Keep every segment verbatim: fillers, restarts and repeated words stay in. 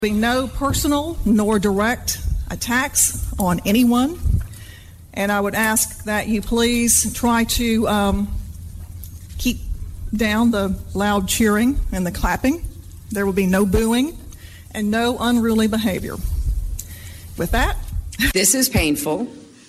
Be no personal nor direct attacks on anyone, and I would ask that you please try to um, keep down the loud cheering and the clapping. There will be no booing and no unruly behavior. With that, this is painful,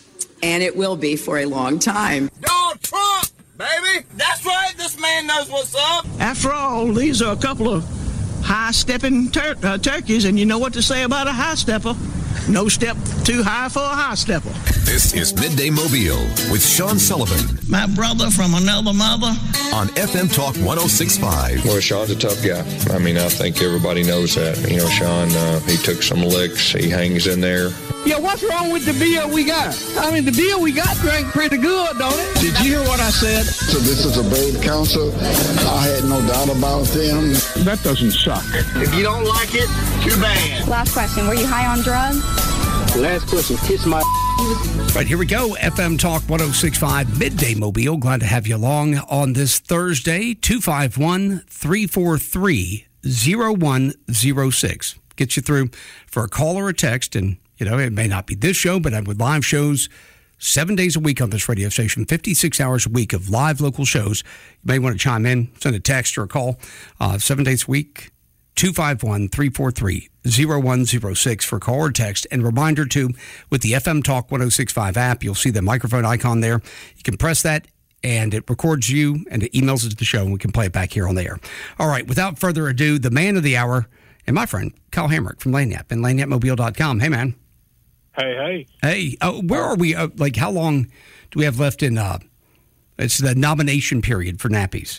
and it will be for a long time. Donald Trump, baby! That's right, this man knows what's up! After all, these are a couple of high-stepping tur- uh, turkeys, and you know what to say about a high-stepper. No step too high for a high-stepper. This is Midday Mobile with Sean Sullivan. My brother from another mother. On F M Talk one oh six point five. Well, Sean's a tough guy. I mean, I think everybody knows that. You know, Sean, uh, he took some licks. He hangs in there. Yeah, what's wrong with the beer we got? I mean, the beer we got drank pretty good, don't it? Did you hear what I said? So this is a brave council. I had no doubt about them. That doesn't suck. If you don't like it, too bad. Last question. Were you high on drugs? Last question. Kiss my... Right, here we go. F M Talk one oh six point five, Midday Mobile. Glad to have you along on this Thursday. two five one, three four three, oh one oh six. Get you through for a call or a text. And, you know, it may not be this show, but I'm with live shows seven days a week on this radio station, fifty-six hours a week of live local shows. You may want to chime in, send a text or a call. Uh, seven days a week, two five one, three four three, oh one oh six for call or text. And reminder, too, with the F M Talk one oh six point five app, you'll see the microphone icon there. You can press that, and it records you, and it emails it to the show, and we can play it back here on the air. All right, without further ado, the man of the hour, and my friend, Kyle Hamrick from Lagniappe and lagniappe mobile dot com. Hey, man. Hey, hey. Hey, uh, where are we? Uh, like, how long do we have left in, uh, it's the nomination period for nappies?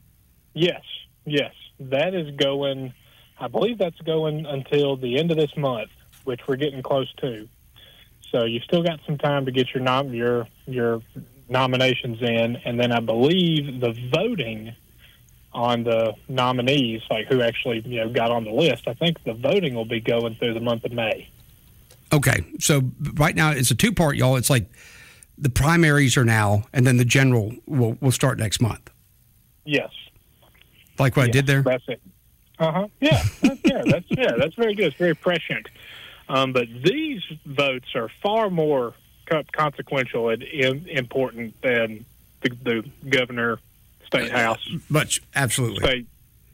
Yes, yes. That is going... I believe that's going until the end of this month, which we're getting close to. So you've still got some time to get your nom- your your nominations in, and then I believe the voting on the nominees, like who actually you know got on the list, I think the voting will be going through the month of May. Okay, so right now it's a two-part, y'all. It's like the primaries are now, and then the general will will start next month. Yes. Like what yes, I did there? That's it. Uh-huh. Yeah, that's, yeah, that's yeah, that's very good. It's very prescient. Um, but these votes are far more co- consequential and in, important than the, the governor, state house, much absolutely, state,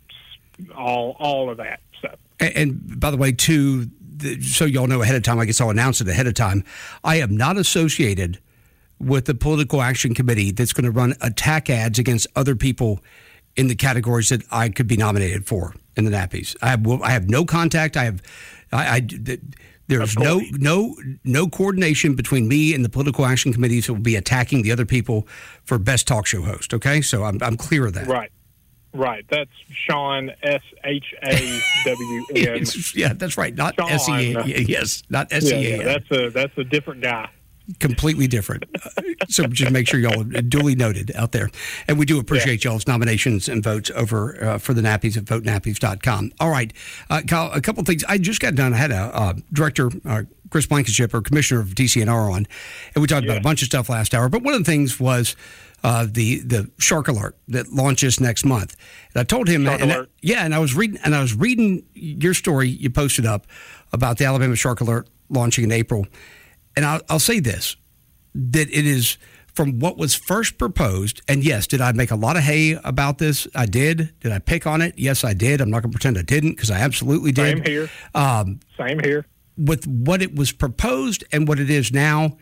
all all of that stuff. And, and by the way, too, the, so y'all know ahead of time, I guess I'll announce it ahead of time. I am not associated with the political action committee that's going to run attack ads against other people in the categories that I could be nominated for in the nappies. I have I have no contact. I have I, I there's no no no coordination between me and the political action committees who will be attacking the other people for best talk show host. Okay, so I'm I'm clear of that. Right, right. That's Sean S H A W N. Yeah, that's right. Not S E A. Yes, not S E A. Yeah, yeah, that's a that's a different guy. Completely different. So just make sure y'all are duly noted out there. And we do appreciate yeah. y'all's nominations and votes over uh, for the nappies at vote nappies dot com. All right, uh, Kyle, a couple of things. I just got done. I had a uh, director, uh, Chris Blankenship, or commissioner of D C N R on, and we talked yeah. about a bunch of stuff last hour. But one of the things was uh, the the shark alert that launches next month. And I told him, shark and alert. I, yeah, and I was reading, and I was reading your story you posted up about the Alabama shark alert launching in April. And I'll, I'll say this, that it is from what was first proposed, and yes, did I make a lot of hay about this? I did. Did I pick on it? Yes, I did. I'm not going to pretend I didn't, because I absolutely did. Same here. Um, Same here. With what it was proposed and what it is now,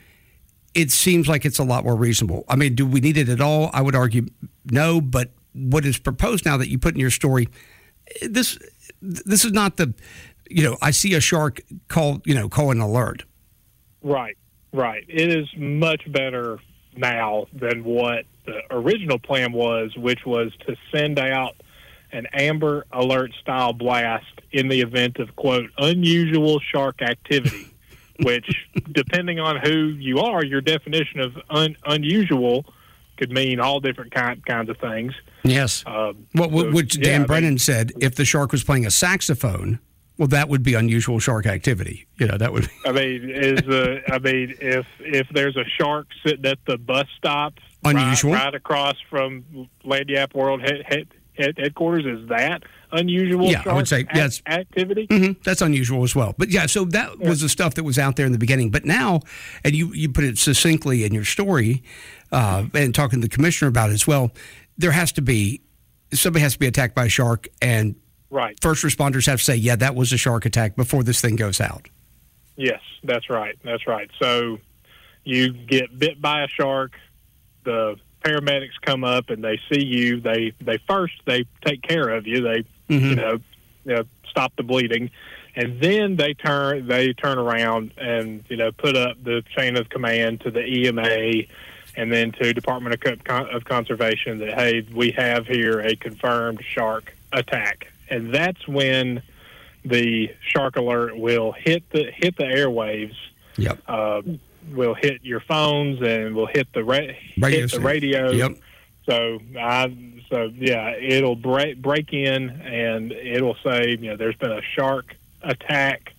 it seems like it's a lot more reasonable. I mean, do we need it at all? I would argue no, but what is proposed now that you put in your story, this this is not the, you know, I see a shark, call, you know, call an alert. Right, right. It is much better now than what the original plan was, which was to send out an Amber Alert style blast in the event of, quote, unusual shark activity, which, depending on who you are, your definition of un- unusual could mean all different kind, kinds of things. Yes. Um, well, so, which Dan yeah, Brennan I mean, said, if the shark was playing a saxophone, well, that would be unusual shark activity. You know, that would be. I mean, is uh, I mean, if if there's a shark sitting at the bus stop, unusual, right, right across from Lagniappe World he- he- head, headquarters. Is that unusual? Yeah, I would say act- yes. Activity. Mm-hmm. That's unusual as well. But yeah, so that Yeah. was the stuff that was out there in the beginning. But now, and you you put it succinctly in your story, uh, and talking to the commissioner about it as well. There has to be somebody has to be attacked by a shark, and Right. first responders have to say, yeah, that was a shark attack before this thing goes out. Yes, that's right. That's right. So you get bit by a shark, the paramedics come up and they see you. They they first they take care of you. They Mm-hmm. you know, you know stop the bleeding, and then they turn they turn around and you know put up the chain of command to the E M A, and then to Department of, Con- of Conservation that hey, we have here a confirmed shark attack, and that's when the shark alert will hit the hit the airwaves. Yep. Uh, will hit your phones and will hit the ra- Radio hit the station. radio. Yep. So I so yeah, it'll break break in and it'll say you know there's been a shark attack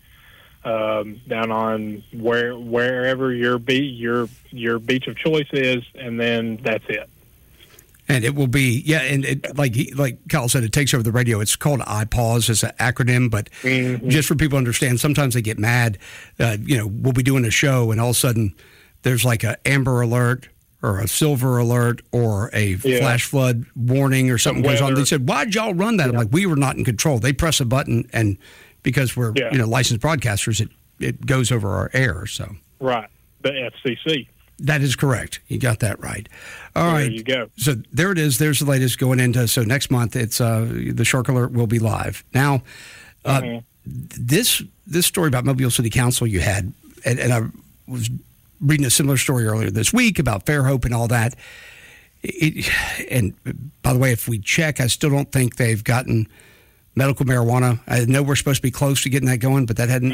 um, down on where wherever your be your your beach of choice is, and then that's it. And it will be, yeah, and it, like he, like Kyle said, it takes over the radio. It's called I PAUSE as an acronym, but Mm-hmm. just for people to understand, sometimes they get mad. Uh, you know, we'll be doing a show, and all of a sudden there's like a amber alert or a silver alert or a Yeah. flash flood warning or something goes on. weather. They said, why'd y'all run that? I'm like, we were not in control. They press a button, and because we're, Yeah. you know, licensed broadcasters, it, it goes over our air, so. Right, the F C C. That is correct. You got that right. All There right. you go. So there it is. There's the latest going into. So next month, it's uh, the Shark Alert will be live. Now, uh, Mhm. this this story about Mobile City Council you had, and, and I was reading a similar story earlier this week about Fairhope and all that. It, and by the way, if we check, I still don't think they've gotten medical marijuana. I know we're supposed to be close to getting that going, but that hadn't.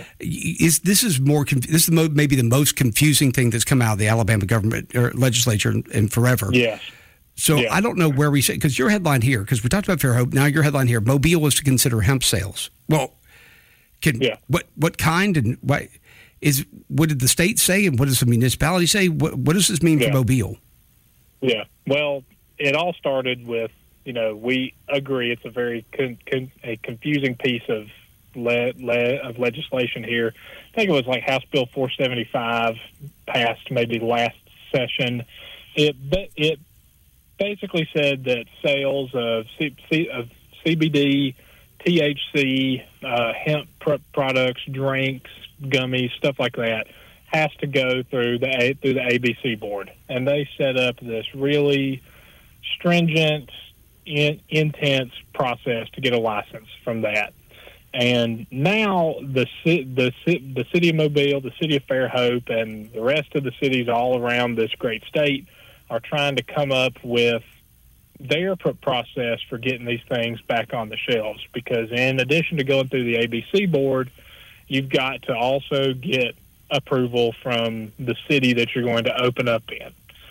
is this is more? Conf- this is mo- maybe the most confusing thing that's come out of the Alabama government or legislature in, in forever. Yes. So Yeah. I don't know where we say because your headline here because we talked about Fairhope. Now your headline here: Mobile is to consider hemp sales. Well, can Yeah. what what kind and what is what did the state say and what does the municipality say? What what does this mean Yeah. for Mobile? Yeah. Well, it all started with, you know, we agree it's a very con- con- a confusing piece of le- le- of legislation here. I think it was like House Bill four seventy-five passed maybe last session. It ba- it basically said that sales of C- C- of C B D, T H C, uh, hemp pr- products, drinks, gummies, stuff like that has to go through the A- through the A B C board, and they set up this really stringent, in, intense process to get a license from that. And now the ci- the ci- the city of Mobile, the city of Fairhope, and the rest of the cities all around this great state are trying to come up with their pr- process for getting these things back on the shelves. Because in addition to going through the A B C board, you've got to also get approval from the city that you're going to open up in.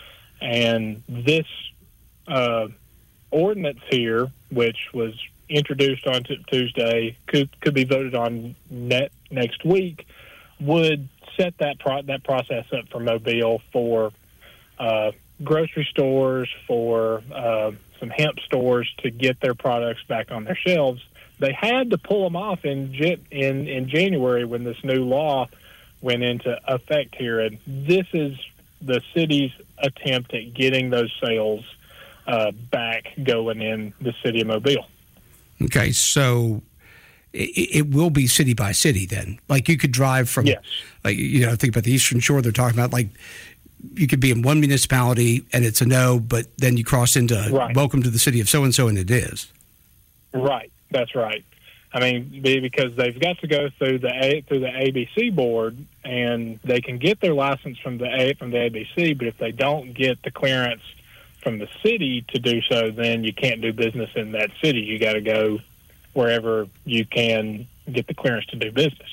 And this uh, ordinance here, which was introduced on t- Tuesday, could could be voted on net next week, would set that pro- that process up for Mobile for uh, grocery stores, for uh, some hemp stores to get their products back on their shelves. They had to pull them off in Jan- in in January when this new law went into effect here, and this is the city's attempt at getting those sales uh, back going in the city of Mobile. Okay, so it, it will be city by city then. Like you could drive from, Yes. like you know, think about the Eastern Shore. They're talking about like you could be in one municipality and it's a no, but then you cross into Right. welcome to the city of so and so, and it is. Right, that's right. I mean, be- because they've got to go through the A, through the A B C board, and they can get their license from the A from the A B C. But if they don't get the clearance from the city to do so, then you can't do business in that city. You got to go wherever you can get the clearance to do business.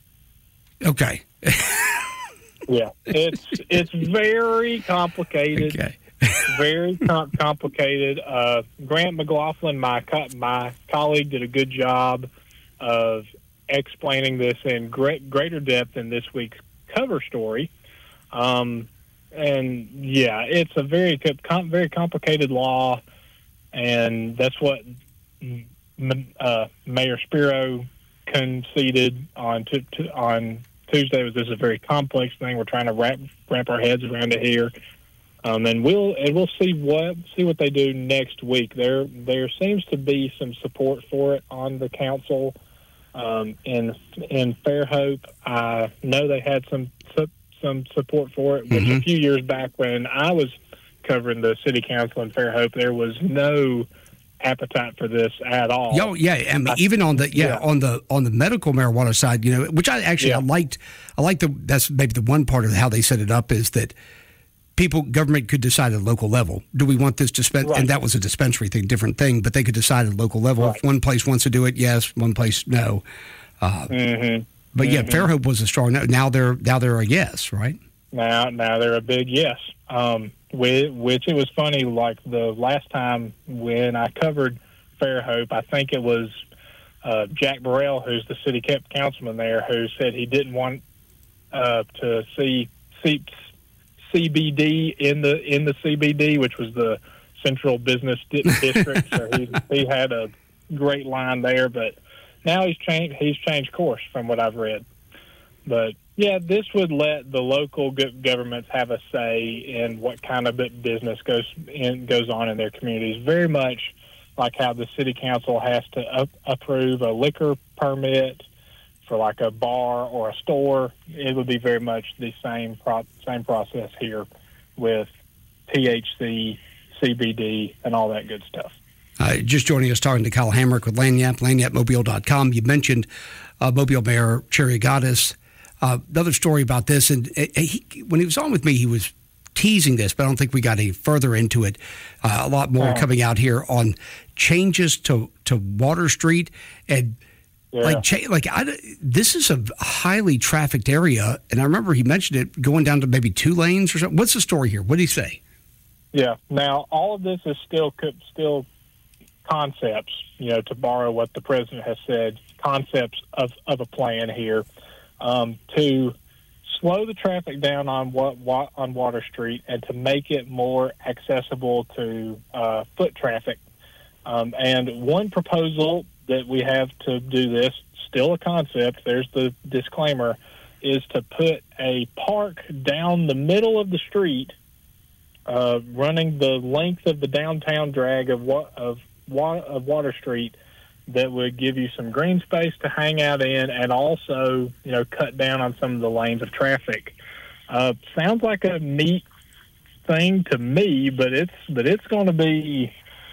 Okay. Yeah, it's it's very complicated. Okay. Very com- complicated. Uh, Grant McLaughlin, my co- my colleague, did a good job of explaining this in great, greater depth in this week's cover story. Um, and yeah, it's a very com- very complicated law. and that's what uh, Mayor Spiro conceded on t- t- on Tuesday. Was this is a very complex thing? We're trying to wrap wrap our heads around it here, um, and we'll and we'll see what see what they do next week. There there seems to be some support for it on the council. Um, in in Fairhope, I know they had some some support for it. Which mm-hmm. a few years back, when I was covering the city council in Fairhope, there was no appetite for this at all. Oh yeah, I mean, even on the yeah, yeah on the on the medical marijuana side, you know, which I actually yeah. I liked. I liked the that's maybe the one part of how they set it up is that people government could decide at a local level. Do we want this dispense? Right. And that was a dispensary thing, different thing. But they could decide at a local level. Right. If one place wants to do it, yes. One place, no. Uh, mm-hmm. But mm-hmm. yeah, Fairhope was a strong no. Now they're now they're a yes, right? Now now they're a big yes. Um, Which, which it was funny, like the last time when I covered Fairhope, I think it was uh, Jack Burrell, who's the city councilman there, who said he didn't want uh, to see C- CBD in the in the C B D, which was the Central Business District. So he he had a great line there, but now he's changed he's changed course from what I've read. But yeah, this would let the local governments have a say in what kind of business goes in, goes on in their communities. Very much like how the city council has to up, approve a liquor permit for like a bar or a store. It would be very much the same pro, same process here with T H C, C B D, and all that good stuff. Uh, just joining us, talking to Kyle Hamrick with Lagniappe, lagniappe mobile dot com. You mentioned uh, Mobile Mayor Cherry Gaddis. Uh, another story about this, and uh, he, when he was on with me, he was teasing this, but I don't think we got any further into it. Uh, a lot more coming out here on changes to, to Water Street, and yeah. like cha- like I, this is a highly trafficked area, and I remember he mentioned it going down to maybe two lanes or something. What's the story here? What did he say? Yeah. Now all of this is still still concepts. You know, to borrow what the president has said, concepts of of a plan here. Um, to slow the traffic down on what, what on Water Street and to make it more accessible to uh, foot traffic. Um, and one proposal that we have to do this, still a concept, there's the disclaimer, is to put a park down the middle of the street, uh, running the length of the downtown drag of, of, of Water Street, that would give you some green space to hang out in and also, you know, cut down on some of the lanes of traffic. Uh, sounds like a neat thing to me, but it's but it's going to be,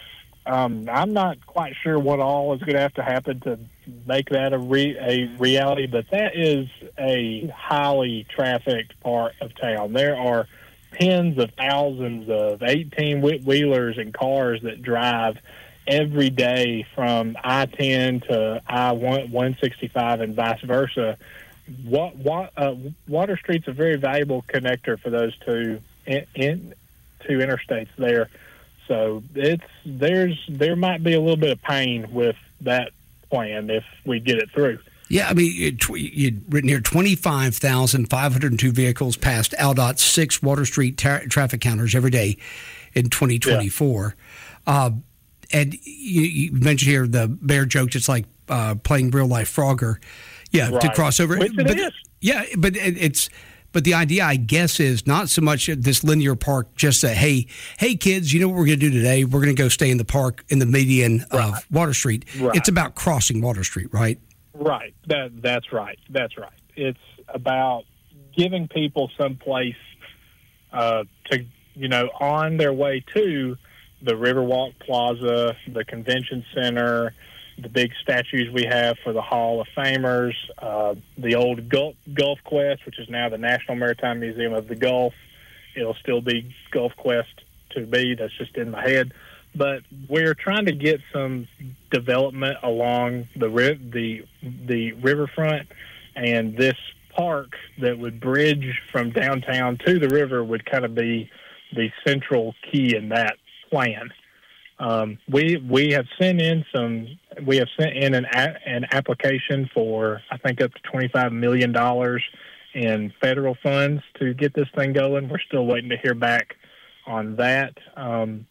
um, I'm not quite sure what all is going to have to happen to make that a, re, a reality, but that is a highly trafficked part of town. There are tens of thousands of eighteen-wheelers and cars that drive every day from I ten to I one sixty-five and vice versa. What, what, uh, Water Street's a very valuable connector for those two in, in, two interstates there. So it's there's there might be a little bit of pain with that plan if we get it through. Yeah, I mean, you'd written here twenty-five thousand five hundred two vehicles passed L D O T's six Water Street tra- traffic counters every day in twenty twenty-four. Yeah. Uh, And you, you mentioned here the mayor joked it's like uh, playing real life Frogger, yeah, right. to cross over. Which it but, is. Yeah, but it, it's but the idea, I guess, is not so much this linear park. Just a hey, hey kids, you know what we're going to do today? We're going to go stay in the park in the median right. of Water Street. Right. It's about crossing Water Street, right? Right. That that's right. That's right. It's about giving people some place uh, to you know on their way to the Riverwalk Plaza, the Convention Center, the big statues we have for the Hall of Famers, uh, the old Gulf, Gulf Quest, which is now the National Maritime Museum of the Gulf. It'll still be Gulf Quest to be. That's just in my head. But we're trying to get some development along the the the riverfront, and this park that would bridge from downtown to the river would kind of be the central key in that plan. Um, we we have sent in some. We have sent in an a, an application for I think up to twenty-five million dollars in federal funds to get this thing going. We're still waiting to hear back on that. Um,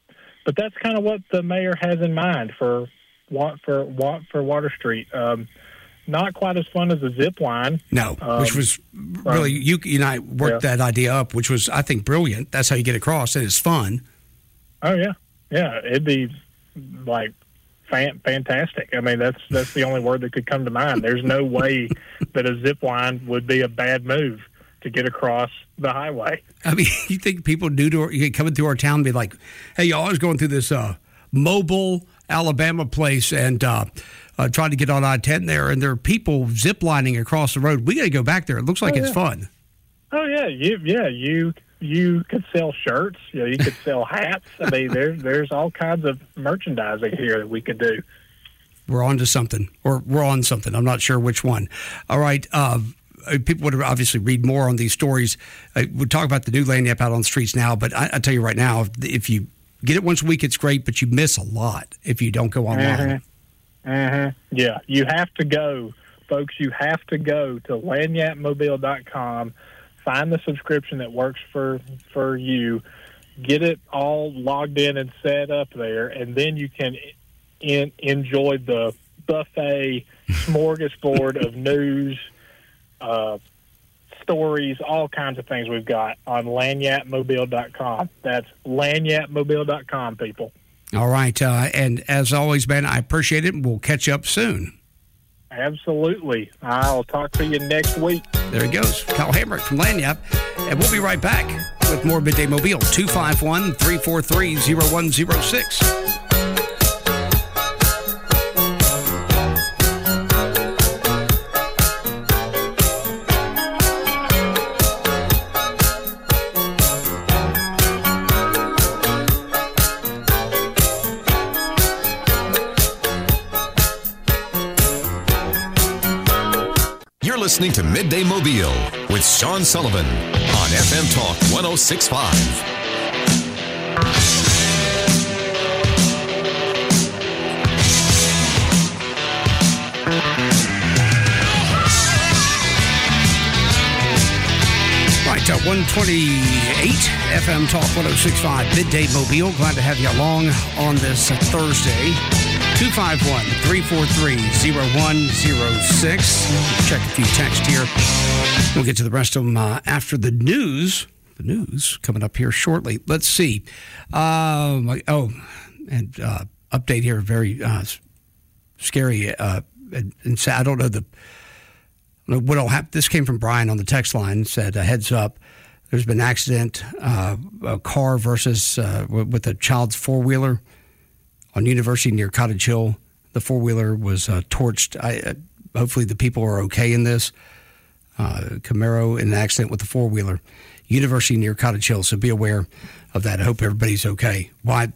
but that's kind of what the mayor has in mind for for for Water Street. Um, not quite as fun as a zip line. No, um, which was really you, you and I worked yeah. that idea up, which was I think brilliant. That's how you get across, and it's fun. Oh yeah, yeah, it'd be like fan, fantastic. I mean, that's that's the only word that could come to mind. There's no way that a zip line would be a bad move to get across the highway. I mean, you think people new to coming through our town be like, "Hey, y'all, I was going through this uh, Mobile, Alabama place and uh, uh, trying to get on I ten there, and there are people ziplining across the road. We got to go back there. It looks like oh, it's yeah. fun." Oh yeah, you yeah you you could sell shirts. You know, you could sell hats. I mean, there's there's all kinds of merchandising here that we could do. We're on to something, or we're on something. I'm not sure which one. All right. Uh, people would obviously read more on these stories. Uh, we'll talk about the new Lagniappe out on the streets now, but I, I tell you right now, if, if you get it once a week, it's great, but you miss a lot if you don't go online. Mm-hmm. Mm-hmm. Yeah, you have to go, folks. You have to go to lagniappe mobile dot com, find the subscription that works for, for you, get it all logged in and set up there, and then you can in, enjoy the buffet smorgasbord of news, Uh, stories, all kinds of things we've got on lagniappe mobile dot com. That's lagniappe mobile dot com, people. All right. Uh, and as always, Ben, I appreciate it. We'll catch up soon. Absolutely. I'll talk to you next week. There he goes. Kyle Hamrick from Lagniappe. And we'll be right back with more Midday Mobile. two five one, three four three, zero one zero six. Listening to Midday Mobile with Sean Sullivan on F M Talk one oh six point five. Right, uh, one twenty-eight F M Talk one oh six point five Midday Mobile. Glad to have you along on this uh, Thursday. two five one, three four three, zero one zero six. Check a few texts here. We'll get to the rest of them uh, after the news. The news coming up here shortly. Let's see. Um, oh, and uh, update here. Very uh, scary. Uh, and, and sad. I don't know the what will happen. This came from Brian on the text line. Said, uh, heads up. There's been an accident. Uh, a car versus uh, with a child's four wheeler on University near Cottage Hill. The four-wheeler was uh, torched. I, uh, hopefully the people are okay in this. Uh, Camaro in an accident with the four-wheeler. University near Cottage Hill, so be aware of that. I hope everybody's okay. Why?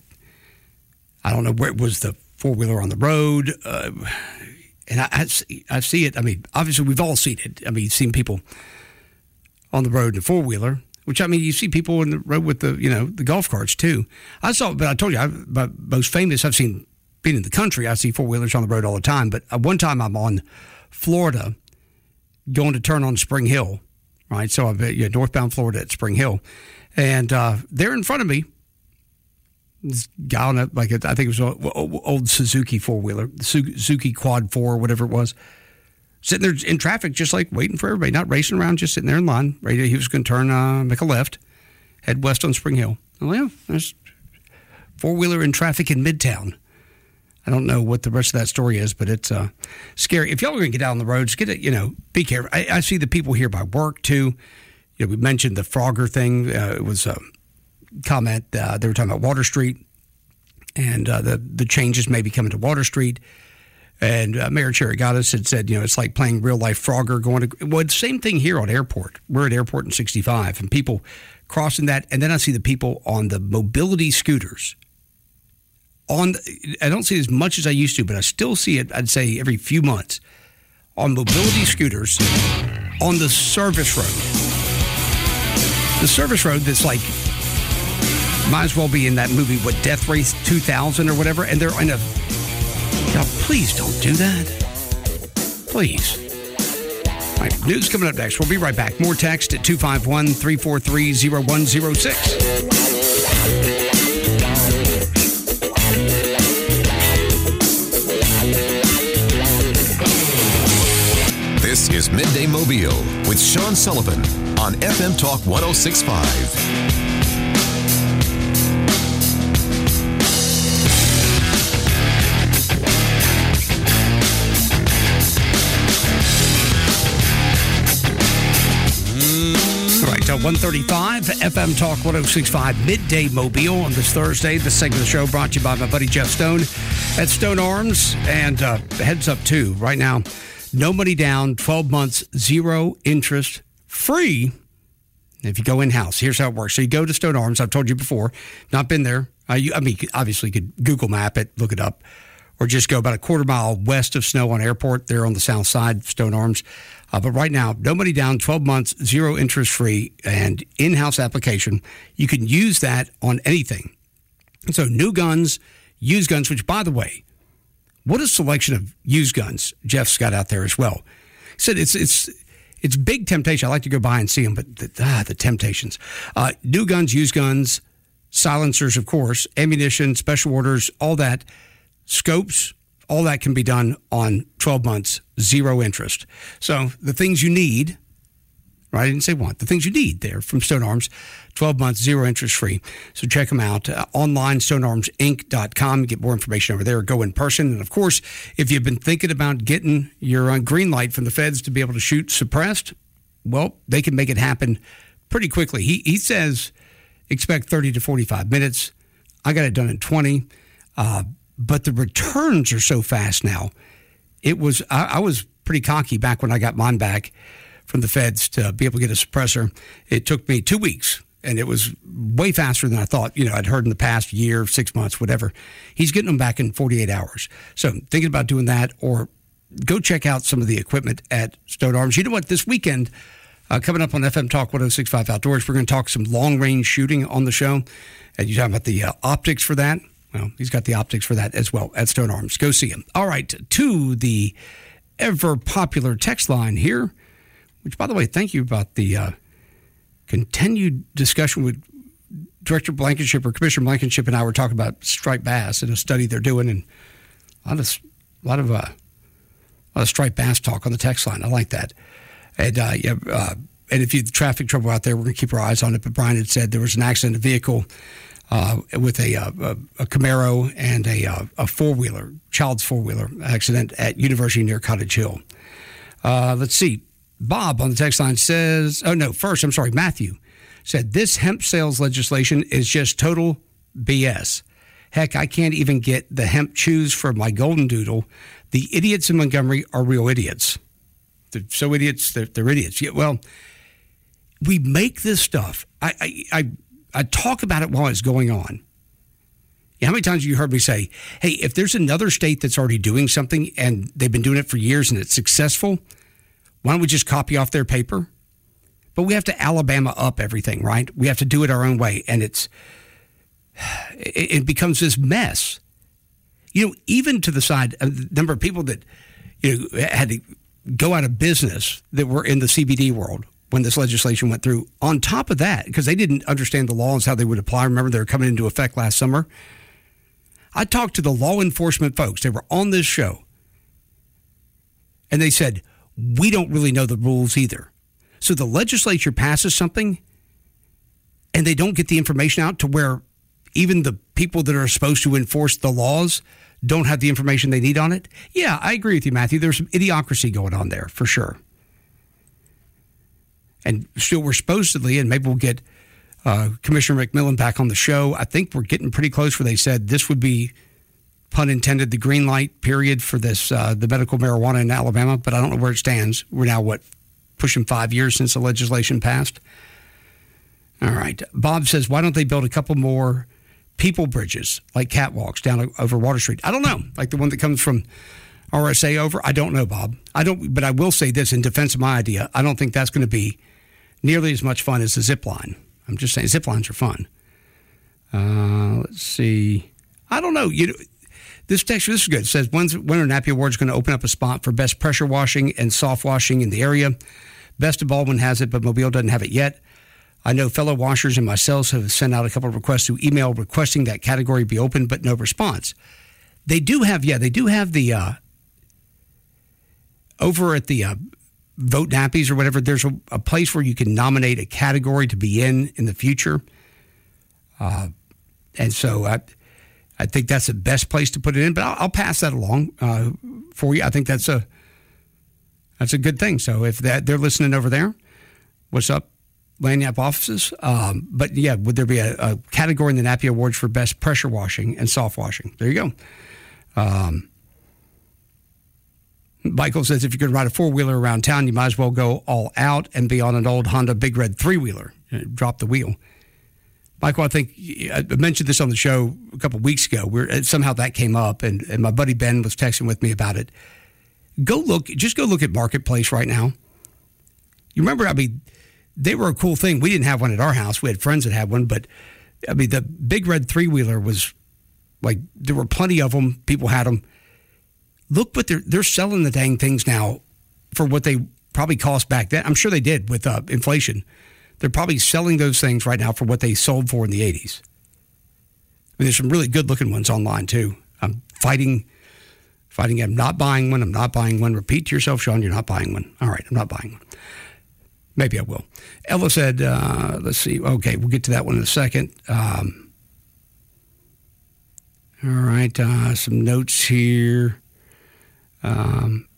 I don't know where was the four-wheeler on the road. Uh, and I, I, see, I see it. I mean, obviously we've all seen it. I mean, you've seen people on the road in a four-wheeler. Which, I mean, you see people in the road with the, you know, the golf carts, too. I saw, but I told you, I, my most famous, I've seen, being in the country, I see four-wheelers on the road all the time. But uh, one time I'm on Florida going to turn on Spring Hill, right? So I'm you know, northbound Florida at Spring Hill. And uh, there in front of me, this guy on a, like, a, I think it was an old Suzuki four-wheeler, Suzuki Quad four, whatever it was. Sitting there in traffic, just like waiting for everybody, not racing around, just sitting there in line. Ready to, he was going to turn, uh, make a left, head west on Spring Hill. Well, yeah, there's four-wheeler in traffic in Midtown. I don't know what the rest of that story is, but it's uh, scary. If y'all are going to get out on the roads, get it, you know, be careful. I, I see the people here by work, too. You know, we mentioned the Frogger thing. Uh, it was a comment. Uh, they were talking about Water Street and uh, the, the changes maybe coming to Water Street. And uh, Mayor Chirigatis had said, you know, it's like playing real-life Frogger going to... Well, same thing here on Airport. We're at Airport in sixty-five, and people crossing that. And then I see the people on the mobility scooters. On, I don't see it as much as I used to, but I still see it, I'd say, every few months. On mobility scooters on the service road. The service road that's like... Might as well be in that movie, what, Death Race two thousand or whatever, and they're in a... Now, please don't do that. Please. All right, news coming up next. We'll be right back. More text at two five one, three four three, zero one zero six. is Midday Mobile with Sean Sullivan on F M Talk one oh six point five. one thirty-five F M Talk one oh six point five Midday Mobile on this Thursday. This segment of the show brought to you by my buddy Jeff Stone at Stone Arms. And uh, heads up, too, right now, no money down, twelve months, zero interest, free if you go in-house. Here's how it works. So you go to Stone Arms. I've told you before, not been there. Uh, you, I mean, obviously, you could Google map it, look it up, or just go about a quarter mile west of Snow on Airport. There on the south side, Stone Arms. Uh, but right now, no money down, twelve months, zero interest free, and in-house application. You can use that on anything. So new guns, used guns, which, by the way, what a selection of used guns Jeff's got out there as well. He said it's it's it's big temptation. I like to go by and see them, but the, ah, the temptations. Uh, new guns, used guns, silencers, of course, ammunition, special orders, all that, scopes, all that can be done on twelve months, zero interest. So the things you need, right? I didn't say want. The things you need there from Stone Arms, twelve months, zero interest free. So check them out. Uh, online, stone arms inc dot com. Get more information over there. Go in person. And, of course, if you've been thinking about getting your uh, green light from the feds to be able to shoot suppressed, well, they can make it happen pretty quickly. He, he says expect thirty to forty-five minutes. I got it done in twenty. Uh, But the returns are so fast now. It was I, I was pretty cocky back when I got mine back from the feds to be able to get a suppressor. It took me two weeks, and it was way faster than I thought. You know, I'd heard in the past year, six months, whatever. He's getting them back in forty-eight hours. So thinking about doing that, or go check out some of the equipment at Stone Arms. You know what? This weekend, uh, coming up on F M Talk one oh six point five Outdoors, we're going to talk some long-range shooting on the show. And you're talking about the uh, optics for that. Well, he's got the optics for that as well at Stone Arms. Go see him. All right, to the ever-popular text line here, which, by the way, thank you about the uh, continued discussion with Director Blankenship, or Commissioner Blankenship, and I were talking about striped bass and a study they're doing, and a lot of, a lot of, uh, a lot of striped bass talk on the text line. I like that. And, uh, yeah, uh, and if you have traffic trouble out there, we're going to keep our eyes on it. But Brian had said there was an accident, a vehicle Uh, with a, a, a Camaro and a, a four-wheeler, child's four-wheeler accident at University near Cottage Hill. Uh, let's see. Bob on the text line says, oh, no, first, I'm sorry, Matthew said, this hemp sales legislation is just total B S. Heck, I can't even get the hemp chews for my golden doodle. The idiots in Montgomery are real idiots. They're so idiots, they're, they're idiots. Yeah, well, we make this stuff. I, I, I I talk about it while it's going on. Yeah, how many times have you heard me say, hey, if there's another state that's already doing something and they've been doing it for years and it's successful, why don't we just copy off their paper? But we have to Alabama up everything, right? We have to do it our own way. And it's it, it becomes this mess. You know, even to the side, a number of people that, you know, had to go out of business that were in the C B D world when this legislation went through. On top of that, because they didn't understand the laws, how they would apply. Remember, they were coming into effect last summer. I talked to the law enforcement folks. They were on this show. And they said, we don't really know the rules either. So the legislature passes something and they don't get the information out to where even the people that are supposed to enforce the laws don't have the information they need on it. Yeah, I agree with you, Matthew. There's some idiocracy going on there for sure. And still, we're supposedly, and maybe we'll get uh, Commissioner McMillan back on the show. I think we're getting pretty close where they said this would be, pun intended, the green light period for this, uh, the medical marijuana in Alabama. But I don't know where it stands. We're now, what, pushing five years since the legislation passed? All right. Bob says, why don't they build a couple more people bridges, like catwalks down over Water Street? I don't know. Like the one that comes from R S A over? I don't know, Bob. I don't, but I will say this in defense of my idea. I don't think that's going to be nearly as much fun as the zip line. I'm just saying zip lines are fun. Uh, let's see. I don't know. You know, this text, this is good. It says, when's Winter Nappy Award is going to open up a spot for best pressure washing and soft washing in the area. Best of Baldwin has it, but Mobile doesn't have it yet. I know fellow washers and myself have sent out a couple of requests to email requesting that category be open, but no response. They do have, yeah, they do have the, uh, over at the uh, vote nappies or whatever, there's a, a place where you can nominate a category to be in in the future. Uh, and so I, I think that's the best place to put it in, but I'll, I'll pass that along uh, for you. I think that's a that's a good thing. So if that they're listening over there, what's up, Lagniappe offices? Um, but yeah, would there be a, a category in the Nappy Awards for best pressure washing and soft washing? There you go. Um, Michael says if you could ride a four-wheeler around town, you might as well go all out and be on an old Honda Big Red three-wheeler. Drop the wheel. Michael, I think I mentioned this on the show a couple of weeks ago. We're, somehow that came up, and, and my buddy Ben was texting with me about it. Go look, just go look at Marketplace right now. You remember, I mean, they were a cool thing. We didn't have one at our house. We had friends that had one, but I mean, the Big Red three-wheeler was like, there were plenty of them. People had them. Look what they're, they're selling the dang things now for what they probably cost back then. I'm sure they did with uh, inflation. They're probably selling those things right now for what they sold for in the eighties. I mean, there's some really good-looking ones online, too. I'm fighting, fighting. I'm not buying one. I'm not buying one. Repeat to yourself, Sean, you're not buying one. All right, I'm not buying one. Maybe I will. Ella said, uh, let's see. Okay, we'll get to that one in a second. Um, all right, uh, some notes here. Um,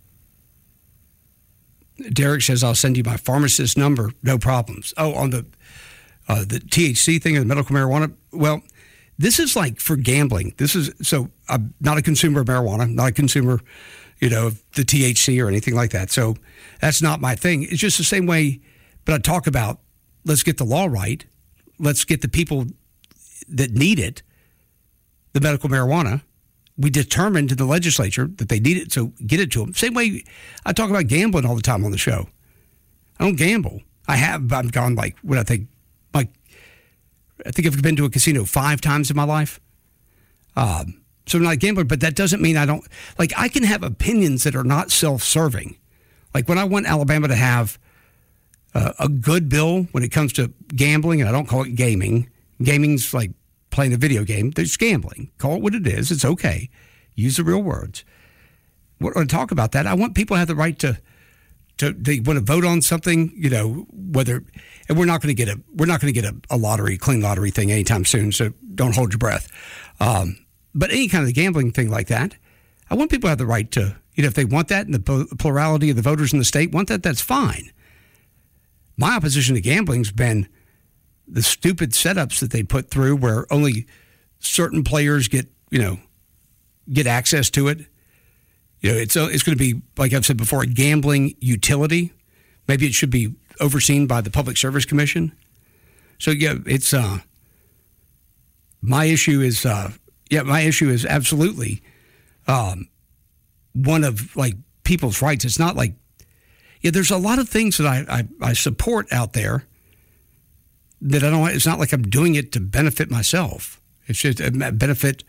Derek says, I'll send you my pharmacist number. No problems. Oh, on the uh, the T H C thing and the medical marijuana. Well, this is like for gambling. This is, so I'm not a consumer of marijuana, not a consumer, you know, of the T H C or anything like that. So that's not my thing. It's just the same way, but I talk about, let's get the law right. Let's get the people that need it, the medical marijuana. We determined in the legislature that they need it, so get it to them. Same way I talk about gambling all the time on the show. I don't gamble. I have, I've gone like, what I think, like, I think I've been to a casino five times in my life. Um, so I'm not a gambler, but that doesn't mean I don't, like, I can have opinions that are not self-serving. Like when I want Alabama to have uh, a good bill when it comes to gambling, and I don't call it gaming. Gaming's like playing a video game. There's gambling. Call it what it is. It's okay. Use the real words. When I talk about that, I want people to have the right to, to they want to vote on something, you know, whether, and we're not going to get a, we're not going to get a, a lottery, clean lottery thing anytime soon, so don't hold your breath. Um, but any kind of gambling thing like that, I want people to have the right to, you know, if they want that and the plurality of the voters in the state want that, that's fine. My opposition to gambling's been the stupid setups that they put through where only certain players get, you know, get access to it. You know, it's it's going to be, like I've said before, a gambling utility. Maybe it should be overseen by the Public Service Commission. So, yeah, it's, uh, my issue is, uh, yeah, my issue is absolutely um, one of, like, people's rights. It's not like, yeah, there's a lot of things that I, I, I support out there that I don't, it's not like I'm doing it to benefit myself. It's just a benefit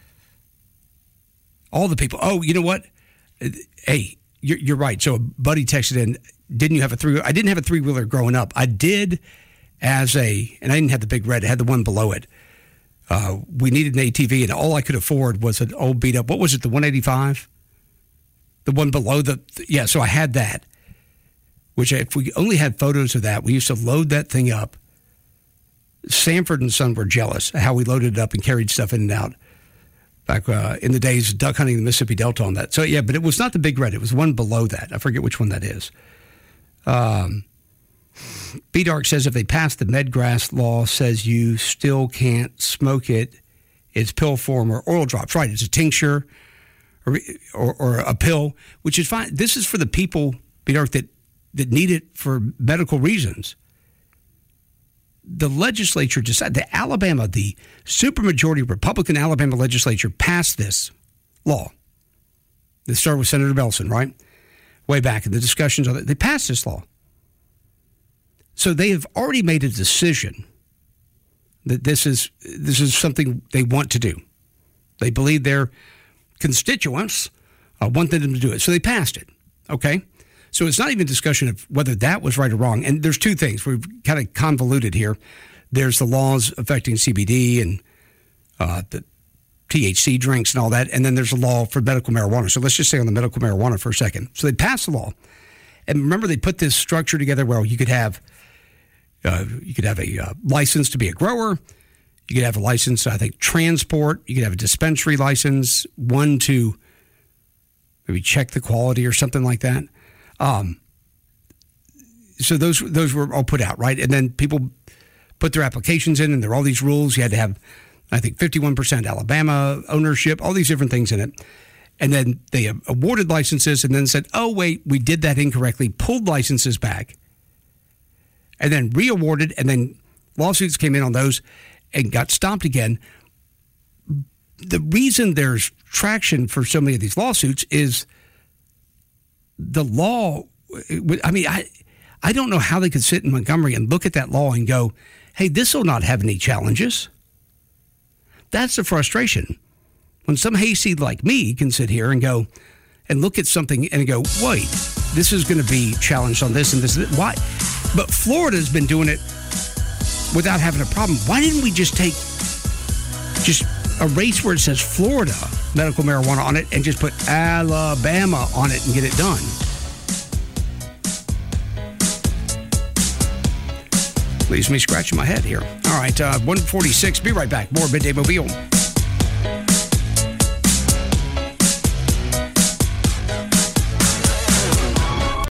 all the people. Oh, you know what? Hey, you're, you're right. So a buddy texted in, didn't you have a three? I didn't have a three-wheeler growing up. I did as a, and I didn't have the big red. I had the one below it. Uh, we needed an A T V, and all I could afford was an old beat-up. What was it, the one eighty-five? The one below the, yeah, so I had that, which if we only had photos of that, we used to load that thing up. Sanford and Son were jealous of how we loaded it up and carried stuff in and out back uh, in the days of duck hunting in the Mississippi Delta on that. So, yeah, but it was not the big red. It was one below that. I forget which one that is. Um, B-Dark says if they pass the Medgrass law, says you still can't smoke it. It's pill form or oil drops. Right, it's a tincture or, or, or a pill, which is fine. This is for the people, B-Dark, that, that need it for medical reasons. The legislature decided, the Alabama, the supermajority Republican Alabama legislature passed this law. This started with Senator Belson, right? Way back in the discussions of it. They passed this law. So they have already made a decision that this is this is something they want to do. They believe their constituents uh, want them to do it. So they passed it, okay? So it's not even a discussion of whether that was right or wrong. And there's two things. We've kind of convoluted here. There's the laws affecting C B D and uh, the T H C drinks and all that. And then there's a law for medical marijuana. So let's just stay on the medical marijuana for a second. So they passed the law. And remember, they put this structure together where you could have uh, you could have a uh, license to be a grower. You could have a license, I think, transport. You could have a dispensary license, one to maybe check the quality or something like that. Um, so those those were all put out, right? And then people put their applications in, and there were all these rules. You had to have, I think, fifty-one percent Alabama ownership, all these different things in it. And then they awarded licenses and then said, oh, wait, we did that incorrectly, pulled licenses back, and then re-awarded, and then lawsuits came in on those and got stopped again. The reason there's traction for so many of these lawsuits is the law. I mean, I I don't know how they could sit in Montgomery and look at that law and go, hey, this will not have any challenges. That's the frustration. When some hayseed like me can sit here and go and look at something and go, wait, this is going to be challenged on this and this. And this. Why? But Florida's been doing it without having a problem. Why didn't we just take just a race where it says Florida medical marijuana on it and just put Alabama on it and get it done? Leaves me scratching my head here. All right, uh, one forty-six. Be right back. More Midday Mobile.